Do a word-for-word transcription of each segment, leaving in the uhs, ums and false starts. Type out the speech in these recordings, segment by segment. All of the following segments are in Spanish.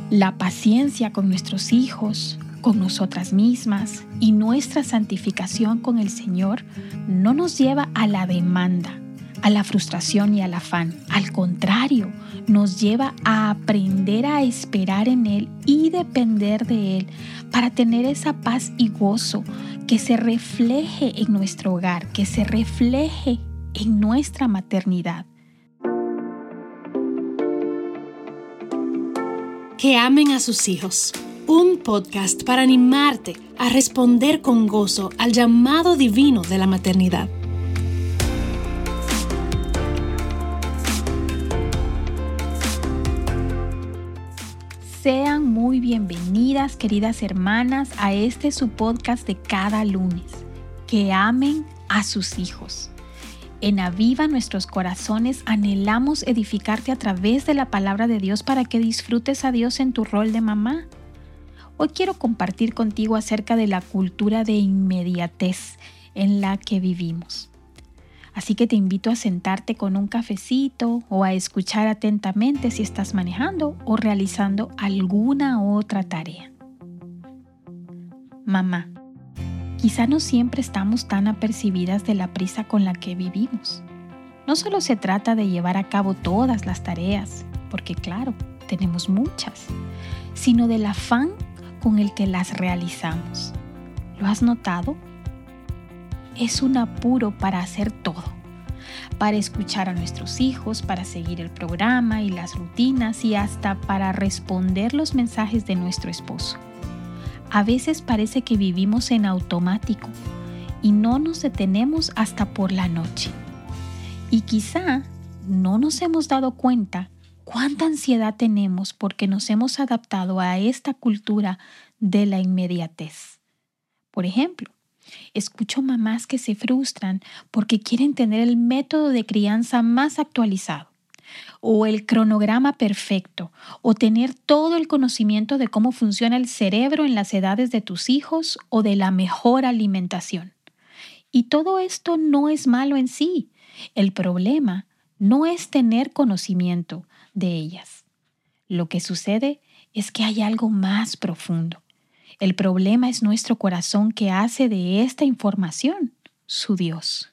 La paciencia con nuestros hijos, con nosotras mismas y nuestra santificación con el Señor no nos lleva a la demanda, a la frustración y al afán. Al contrario, nos lleva a aprender a esperar en Él y depender de Él para tener esa paz y gozo que se refleje en nuestro hogar, que se refleje en nuestra maternidad. Que amen a sus hijos. Un podcast para animarte a responder con gozo al llamado divino de la maternidad. Sean muy bienvenidas, queridas hermanas, a este su podcast de cada lunes. Que amen a sus hijos. En Aviva Nuestros Corazones anhelamos edificarte a través de la palabra de Dios para que disfrutes a Dios en tu rol de mamá. Hoy quiero compartir contigo acerca de la cultura de inmediatez en la que vivimos. Así que te invito a sentarte con un cafecito o a escuchar atentamente si estás manejando o realizando alguna otra tarea. Mamá. Quizá no siempre estamos tan apercibidas de la prisa con la que vivimos. No solo se trata de llevar a cabo todas las tareas, porque claro, tenemos muchas, sino del afán con el que las realizamos. ¿Lo has notado? Es un apuro para hacer todo, para escuchar a nuestros hijos, para seguir el programa y las rutinas y hasta para responder los mensajes de nuestro esposo. A veces parece que vivimos en automático y no nos detenemos hasta por la noche. Y quizá no nos hemos dado cuenta cuánta ansiedad tenemos porque nos hemos adaptado a esta cultura de la inmediatez. Por ejemplo, escucho mamás que se frustran porque quieren tener el método de crianza más actualizado, o el cronograma perfecto, o tener todo el conocimiento de cómo funciona el cerebro en las edades de tus hijos o de la mejor alimentación. Y todo esto no es malo en sí. El problema no es tener conocimiento de ellas. Lo que sucede es que hay algo más profundo. El problema es nuestro corazón que hace de esta información su Dios.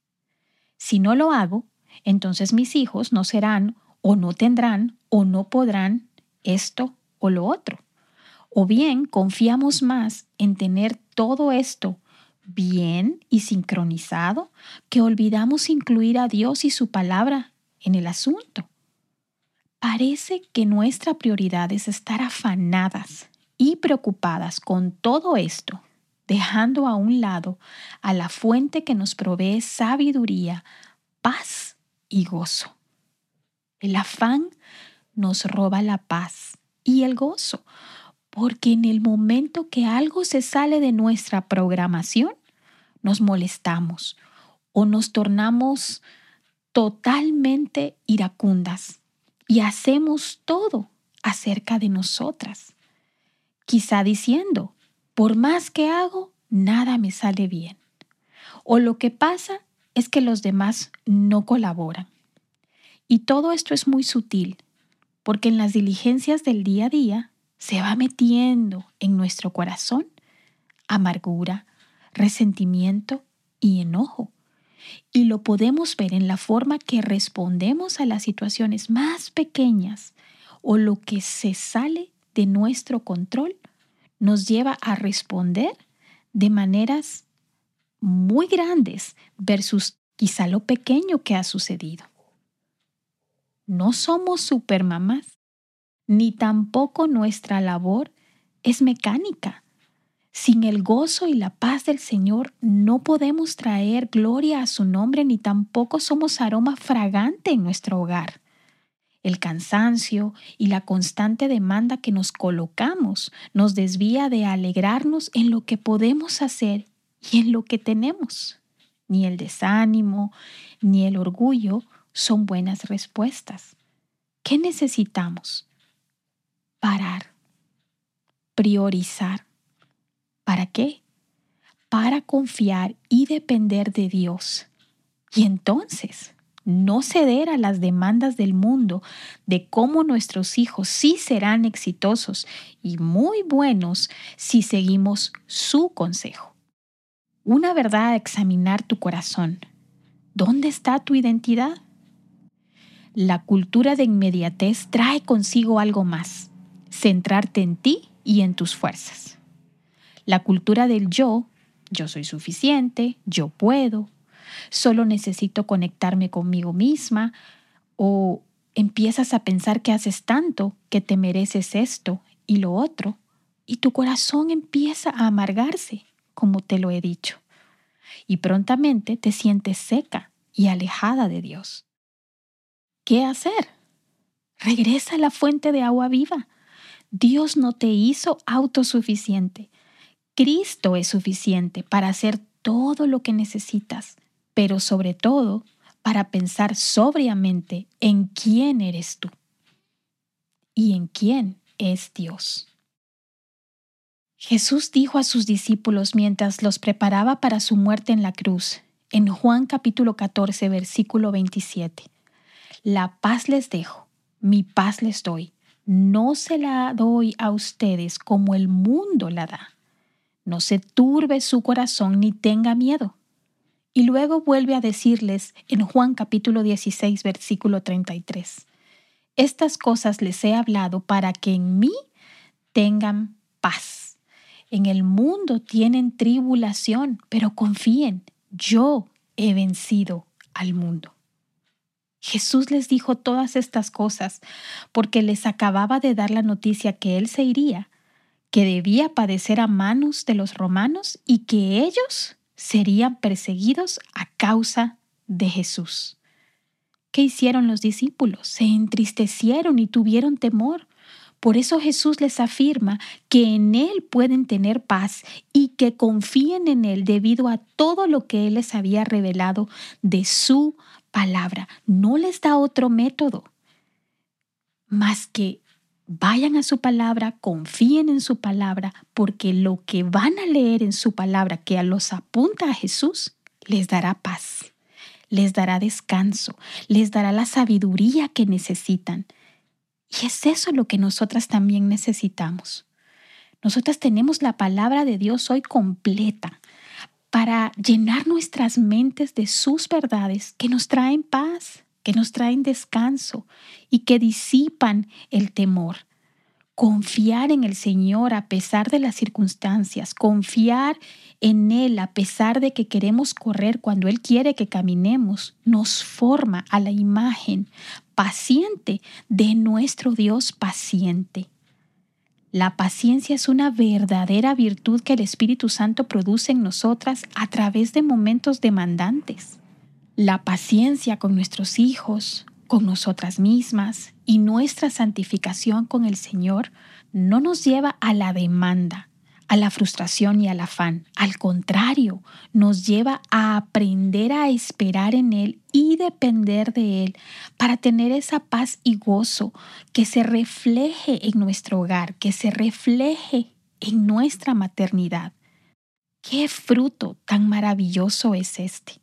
Si no lo hago, entonces mis hijos no serán o no tendrán o no podrán esto o lo otro. O bien confiamos más en tener todo esto bien y sincronizado que olvidamos incluir a Dios y su palabra en el asunto. Parece que nuestra prioridad es estar afanadas y preocupadas con todo esto, dejando a un lado a la fuente que nos provee sabiduría, paz y gozo. El afán nos roba la paz y el gozo, porque en el momento que algo se sale de nuestra programación, nos molestamos o nos tornamos totalmente iracundas y hacemos todo acerca de nosotras. Quizá diciendo, por más que hago, nada me sale bien. O lo que pasa es que los demás no colaboran. Y todo esto es muy sutil, porque en las diligencias del día a día se va metiendo en nuestro corazón amargura, resentimiento y enojo. Y lo podemos ver en la forma que respondemos a las situaciones más pequeñas o lo que se sale de nuestro control nos lleva a responder de maneras muy grandes versus quizá lo pequeño que ha sucedido. No somos supermamás, ni tampoco nuestra labor es mecánica. Sin el gozo y la paz del Señor no podemos traer gloria a su nombre, ni tampoco somos aroma fragante en nuestro hogar. El cansancio y la constante demanda que nos colocamos nos desvía de alegrarnos en lo que podemos hacer y en lo que tenemos. Ni el desánimo ni el orgullo son buenas respuestas. ¿Qué necesitamos? Parar, priorizar. ¿Para qué? Para confiar y depender de Dios. Y entonces no ceder a las demandas del mundo de cómo nuestros hijos sí serán exitosos y muy buenos si seguimos su consejo. Una verdad a examinar tu corazón. ¿Dónde está tu identidad? La cultura de inmediatez trae consigo algo más: centrarte en ti y en tus fuerzas. La cultura del yo, yo soy suficiente, yo puedo, solo necesito conectarme conmigo misma, o empiezas a pensar que haces tanto que te mereces esto y lo otro, y tu corazón empieza a amargarse, como te lo he dicho, y prontamente te sientes seca y alejada de Dios. ¿Qué hacer? Regresa a la fuente de agua viva. Dios no te hizo autosuficiente. Cristo es suficiente para hacer todo lo que necesitas, pero sobre todo para pensar sobriamente en quién eres tú y en quién es Dios. Jesús dijo a sus discípulos mientras los preparaba para su muerte en la cruz, en Juan capítulo catorce, versículo veintisiete, «La paz les dejo, mi paz les doy. No se la doy a ustedes como el mundo la da. No se turbe su corazón ni tenga miedo». Y luego vuelve a decirles en Juan capítulo dieciséis, versículo treinta y tres, «Estas cosas les he hablado para que en mí tengan paz. En el mundo tienen tribulación, pero confíen, yo he vencido al mundo». Jesús les dijo todas estas cosas porque les acababa de dar la noticia que Él se iría, que debía padecer a manos de los romanos y que ellos serían perseguidos a causa de Jesús. ¿Qué hicieron los discípulos? Se entristecieron y tuvieron temor. Por eso Jesús les afirma que en Él pueden tener paz y que confíen en Él debido a todo lo que Él les había revelado de su palabra. No les da otro método más que vayan a su palabra, confíen en su palabra, porque lo que van a leer en su palabra que los apunta a Jesús, les dará paz, les dará descanso, les dará la sabiduría que necesitan. Y es eso lo que nosotras también necesitamos. Nosotras tenemos la palabra de Dios hoy completa para llenar nuestras mentes de sus verdades que nos traen paz, que nos traen descanso y que disipan el temor. Confiar en el Señor a pesar de las circunstancias, confiar en Él a pesar de que queremos correr cuando Él quiere que caminemos, nos forma a la imagen paciente de nuestro Dios paciente. La paciencia es una verdadera virtud que el Espíritu Santo produce en nosotras a través de momentos demandantes. La paciencia con nuestros hijos, con nosotras mismas y nuestra santificación con el Señor no nos lleva a la demanda, a la frustración y al afán. Al contrario, nos lleva a aprender a esperar en Él y depender de Él para tener esa paz y gozo que se refleje en nuestro hogar, que se refleje en nuestra maternidad. ¡Qué fruto tan maravilloso es este!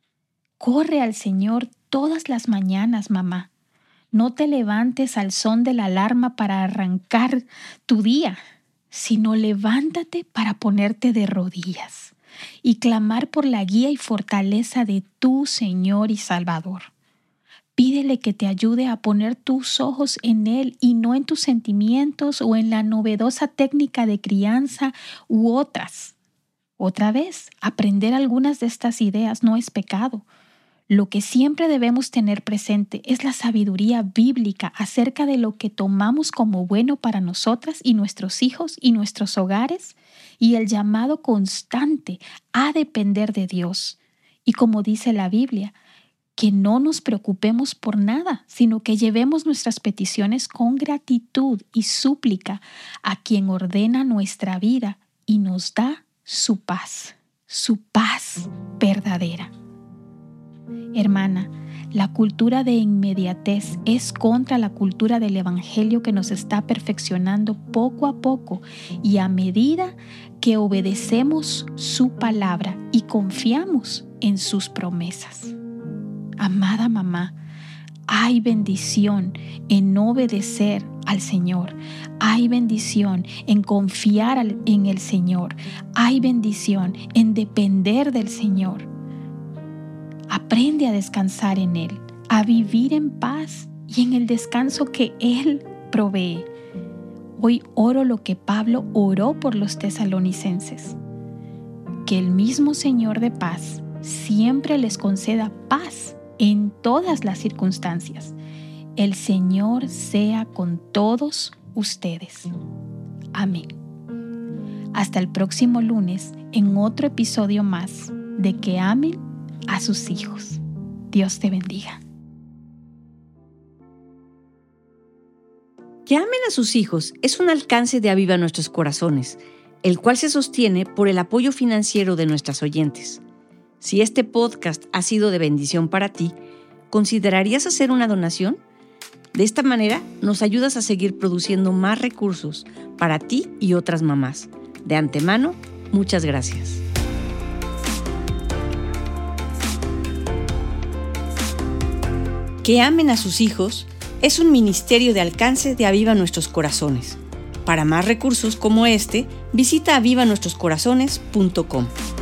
Corre al Señor todas las mañanas, mamá. No te levantes al son de la alarma para arrancar tu día, sino levántate para ponerte de rodillas y clamar por la guía y fortaleza de tu Señor y Salvador. Pídele que te ayude a poner tus ojos en Él y no en tus sentimientos o en la novedosa técnica de crianza u otras. Otra vez, aprender algunas de estas ideas no es pecado. Lo que siempre debemos tener presente es la sabiduría bíblica acerca de lo que tomamos como bueno para nosotras y nuestros hijos y nuestros hogares y el llamado constante a depender de Dios. Y como dice la Biblia, que no nos preocupemos por nada, sino que llevemos nuestras peticiones con gratitud y súplica a quien ordena nuestra vida y nos da su paz, su paz verdadera. Hermana, la cultura de inmediatez es contra la cultura del Evangelio que nos está perfeccionando poco a poco y a medida que obedecemos su palabra y confiamos en sus promesas. Amada mamá, hay bendición en obedecer al Señor. Hay bendición en confiar en el Señor. Hay bendición en depender del Señor. Aprende a descansar en Él, a vivir en paz y en el descanso que Él provee. Hoy oro lo que Pablo oró por los tesalonicenses. Que el mismo Señor de paz siempre les conceda paz en todas las circunstancias. El Señor sea con todos ustedes. Amén. Hasta el próximo lunes en otro episodio más de Que amen a sus hijos. Dios te bendiga. Que amen a sus hijos es un alcance de Aviva Nuestros Corazones, el cual se sostiene por el apoyo financiero de nuestras oyentes. Si este podcast ha sido de bendición para ti, ¿considerarías hacer una donación? De esta manera nos ayudas a seguir produciendo más recursos para ti y otras mamás. De antemano, muchas gracias. Que amen a sus hijos es un ministerio de alcance de Aviva Nuestros Corazones. Para más recursos como este, visita aviva nuestros corazones punto com.